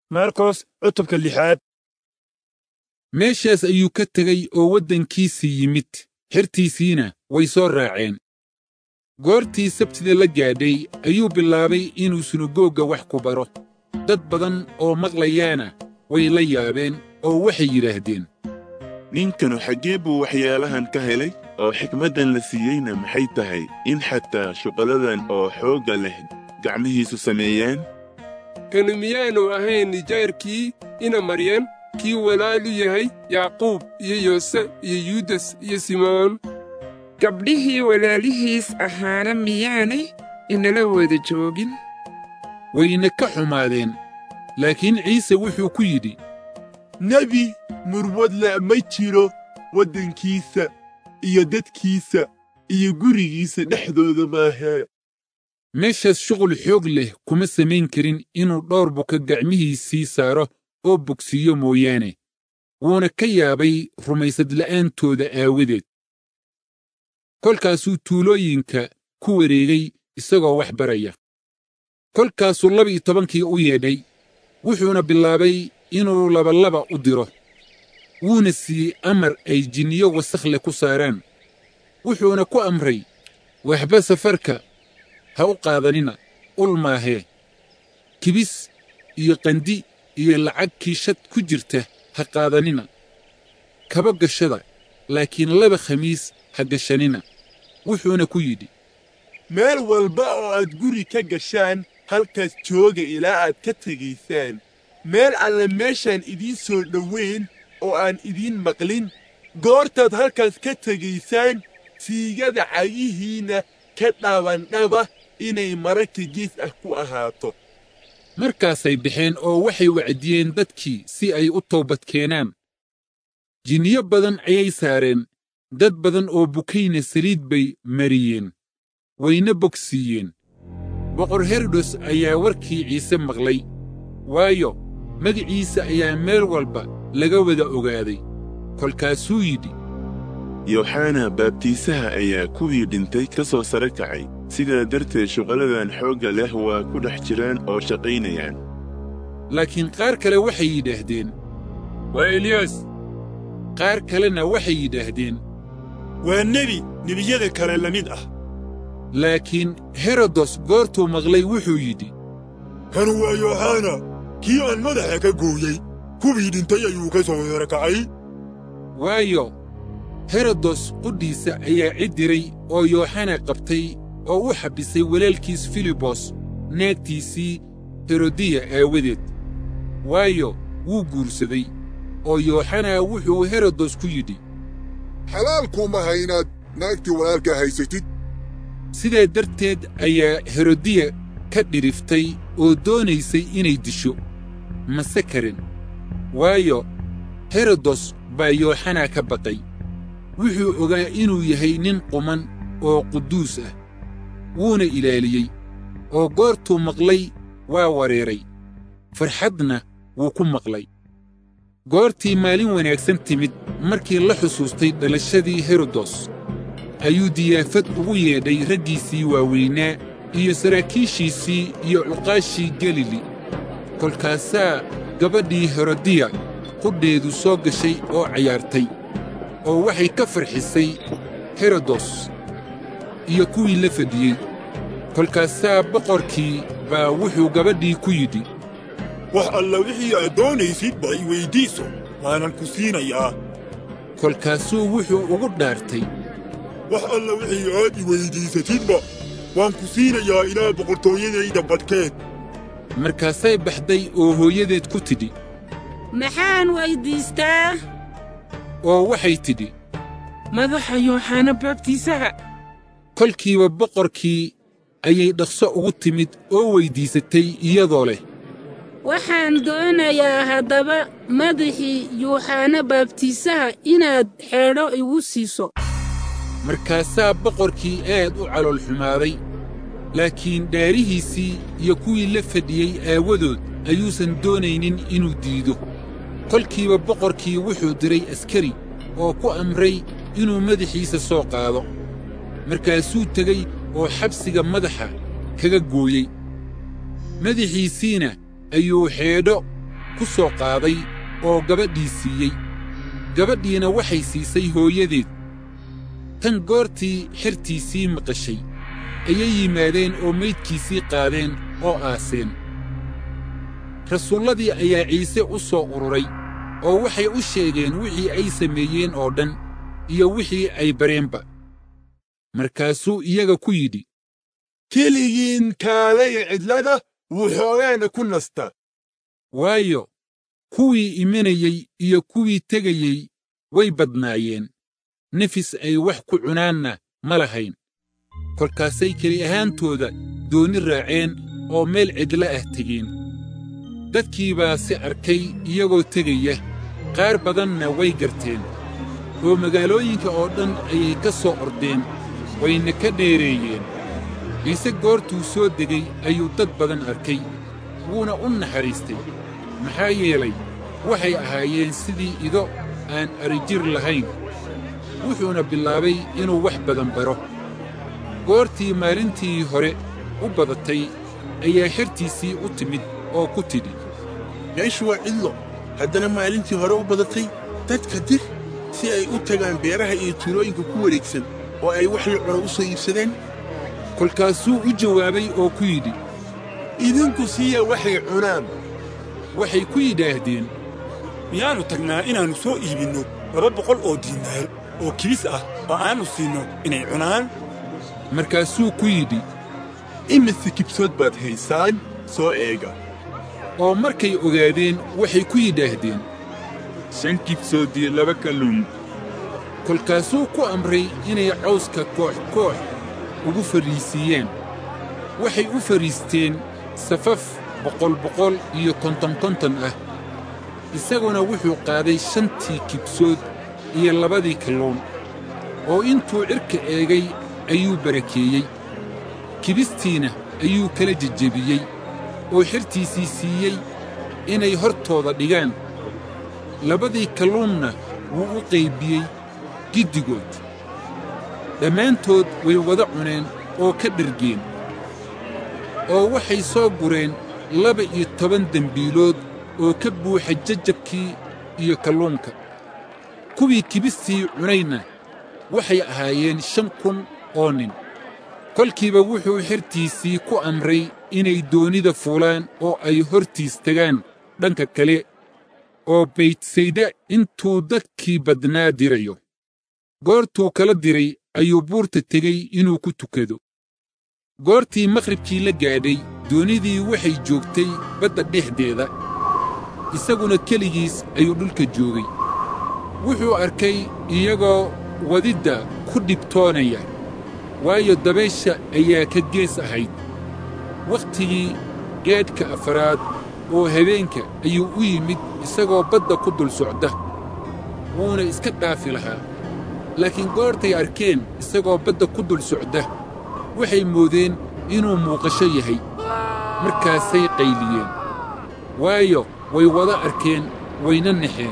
markos cutubka 6. meeshaas ayuu ka tegay oo waddankiisii yimid, xertiisiina way soo raaceen. goortii sabtida la gaadhay ayuu bilaabay inuu sunagoogga wax ku baro. dad badan oo maqlayaana way la yaabeen oo waxay yidhaahdeen, ninkanu xaggee buu waxyaalahan ka helay oo xikmaddan la siiyeyna maxay tahay in xataa shuqalladan oo xoogga leh gacmihiisu sameeyaan? kanu miyaanu ahayn nijaarkii ina maryam, kii walaalu yahay yacquub iyo yoose iyo yuudas iyo simoon? gabdhihii walaalihiis ahaana miyaanay inala wada joogin? wayna ka xumaadeen. laakiin ciise wuxuu ku yidhi, nebi murwadle ma jiro waddankiisa iyo dadkiisa iyo gurigiisa dhexdooda maahe. meeshaas shuqul xoog leh kuma samayn karin inuu dhowr buka gacmihiisii saaro oo bogsiiyo mooyaane, wuuna ka yaabay rumaysad la'aantooda aawadeed. kolkaasuu tuulooyinka ku wareegay isagoo wax baraya. kolkaasuu 12 u yeedhay, wuxuuna bilaabay inuu labalaba u diro. wuuna siiyey amar ay jinniyo wasakh leh ku saaraan. wuxuuna ku amray, waxba safarka ha u qaadanina, ul maahee. kibis iyo qandi iyo lacag kiishad ku jirta ha qaadanina. kaba gashada, laakiin 2 khamiis ha gashanina. wuxuuna ku yidhi, meel walba oo aad guri ka gashaan halkaas jooga ilaa aad ka tegaysaan. meel alle meeshaan idiin soo dhowayn oo aan idiin maqlin, goortaad halkaas ka tegaysaan siigada cagihiinna ka dhabandhaba inay maragta gees ah ku ahaato. markaasay baxeen oo waxay wacdiyeen dadkii si ay u toobad keenaan. jinniyo badan ayay saareen, dad badan oo bukayna saliid bay mariyeen, wayna bogsiiyeen. boqor herodos ayaa warkii ciise maqlay, waayo magiciisa ayaa meel walba laga wada ogaaday. kolkaasuu yidhi, yooxana baabtiisaha ayaa kuwii dhintay ka soo sare kacay, sidaa darteed shuqalladan xoogga leh waa ku dhex jiraan oo shaqaynayaan. laakiin qaar kale waxay yidhaahdeen, waa eliyas. qaar kalena waxay yidhaahdeen, waa nebiyada kale la mid ah. laakiin herodos goortuu maqlay wuxuu yidhi, kanu waa yooxana, kii aan madaxa ka gooyey. kuwii dhintay ayuu ka soo sare kacay. waayo herodos qudhiisa ayaa cid diray oo yooxana qabtay oo u xabbisay walaalkiis filibos naagtiisii herodiya aawadeed. waayo wuu guursaday, oo yooxana wuxuu herodos ku yidhi, xalaal kuumaha inaad naagtii walaalkaa haysatid. sidaa darteed ayaa herodiya ka dhiriftay oo doonaysay inay disho, mase karin. waayo herodos baa yooxana ka baqay. wuxuu ogaa inuu yahay nin quman oo quduus ah, wuuna ilaaliyey. oo goortuu maqlay waa wareeray, farxadna wuu ku maqlay. goortii maalin wanaagsan timid markii la xusuustay dhalashadii herodos, ayuu diyaafad ugu yeedhay raggiisii waaweynaa iyo saraakiishiisii iyo cuqaashii galili. kolkaasaa gabadhii herodiya qudheedu soo gashay oo cayaartay, oo waxay ka farxisay herodos iyo kuwii la fadhiyey. kolkaasaa boqorkii baa wuxuu gabadhii ku yidhi, wax alla wixii aad doonaysid ba i weyddiiso, waanan ku siinayaa. kolkaasuu wuxuu ugu dhaartay, wax alla wixii aad i weyddiisatidba waan ku siinayaa ilaa boqortooyadayda badhkeed. markaasay baxday oo hooyadeed ku tidhi, maxaan weyddiistaa? oo waxay tidhi, madaxa yooxana baabtiisaha. kolkiiba boqorkii ayay dhaqso ugu timid oo weyddiisatay iyadoo leh, waxaan doonayaa haddaba madaxii yooxana baabtiisaha inaad xeedho igu siiso. markaasaa boqorkii aad u calool xumaaday, laakiin dhaarihiisii iyo kuwii la fadhiyey aawadood ayuusan doonaynin inuu diido. kolkiiba boqorkii wuxuu diray askari oo ku amray inuu madaxiisa soo qaado. markaasuu tegey oo xabsiga madaxa kaga gooyey. madaxiisiina ayuu xeedho ku soo qaaday oo gabadhii siiyey gabadhiina waxay siisay hooyadeed tan goortii xertiisii maqashay ayay yimaadeen oo maydkiisii qaadeen oo aaseen rasuulladii ayaa ciise u soo ururay oo waxay u sheegeen wixii ay sameeyeen oo dhan iyo wixii ay bareenba markaasuu iyaga ku yidhi keligiin kaalaya cidlada wuxoogaana ku nasta waayo kuwii imanayey iyo kuwii tegayey way badnaayeen nafis ay wax ku cunaanna ma lahayn kolkaasay keli ahaantooda dooni raaceen oo meel cidla ah tegeen dadkii baa si arkay iyagoo tegaya qaar badanna way garteen oo magaalooyinka oo dhan ayay ka soo ordeen wayna ka dheereeyeen ciise goortuu soo degay ayuu dad badan arkay wuuna u naxariistay maxaa yeelay waxay ahaayeen sidii ido aan arijir lahayn wuxuuna bilaabay inuu wax badan baro goortii maalintii hore u badatay ayaa xertiisii u timid oo ku tidhi meeshu waa cidlo haddana maalintii hore u badatay dadka dir si ay u tagaan beeraha iyo tuulooyinka ku wareegsan oo ay wax la cuno u soo iibsadeen kolkaasuu u jawaabay oo ku yidhi idinku siiya waxay cunaan waxay ku yidhaahdeen miyaannu tagnaa inaannu soo iibinno 200 oo diinaar oo kibis ah oo aannu siinno inay cunaan markaasuu ku yidhi imise kibsood baad haysaan soo eega oo markay ogaadeen waxay ku yidhaahdeen 5 kibsood iyo 2 kalluun kolkaasuu ku amray inay cawska koox ugu fadhiisiiyeen waxay u fadhiisteen safaf 100 iyo 50 ah isaguna wuxuu qaaday 5 kibsood iyo 2 kalluun oo intuu cirka eegay ayuu barakeeyey kibistiina ayuu kala jejebiyey oo xertiisii siiyey inay hortooda dhigaan 2 kalluunna wuu u qaybiyey giddigood dhammaantood way wada cuneen oo ka dhergeen oo waxay soo gureen 12 dembiilood oo ka buuxa jajabkii iyo kalluunka kuwii kibistii cunayna waxay ahaayeen 5,000 oo nin kolkiiba wuxuu xertiisii ku amray inay doonida fuulaan oo ay hortiis tagaan dhanka kale oo baytsayda intuu dadkii badnaa dirayo goortuu kala diray ayuu buurta tegey inuu ku tukado goortii maqribkii la gaadhay doonidii waxay joogtay badda dhexdeeda isaguna keligiis ayuu dhulka joogay wuxuu arkay iyagoo wadidda ku dhibtoonaya waayo dabaysha ayaa ka gees ahayd wakhtigii gaadhka afaraad oo habeenka ayuu u yimid isagoo badda ku dul socda wuuna iska dhaafi lahaa laakiin goortay arkeen isagoo badda ku dul socda waxay moodeen inuu muuqasho yahay markaasay qayliyeen waayo way wada arkeen wayna naxeen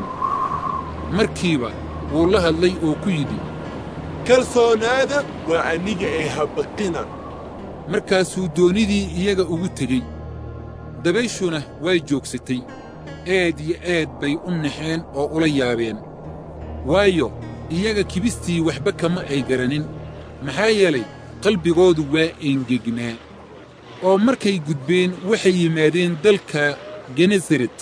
markiiba wuu la hadlay oo ku yidhi kalsoonaada waa aniga ee habaqina markaasuu doonidii iyaga ugu tegey dabayshuna way joogsatay aad iyo aad bay u naxeen oo ula yaabeen waayo iyaga kibistii waxba kama ay garanin maxaa yeelay qalbigoodu waa engegnaa oo markay gudbeen waxay yimaadeen dalka genesaret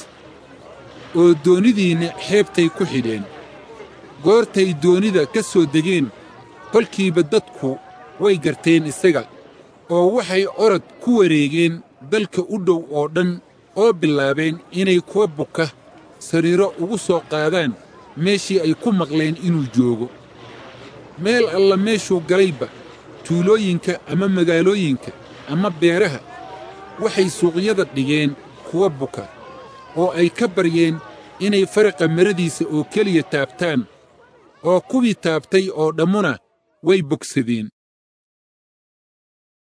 oo doonidiinna xeebtay ku xidheen goortay doonida ka soo degeen kolkiiba dadku way garteen isaga oo waxay orod ku wareegeen dalka u dhow oo dhan oo bilaabeen inay kuwa buka sariiro ugu soo qaadaan meeshii ay ku maqleen inuu joogo meel alla meeshuu galayba tuulooyinka ama magaalooyinka ama beeraha waxay suuqyada dhigeen kuwa buka oo ay ka baryeen inay faraqa maradiisa oo keliya taabtaan oo kuwii taabtay oo dhammuna way bogsadeen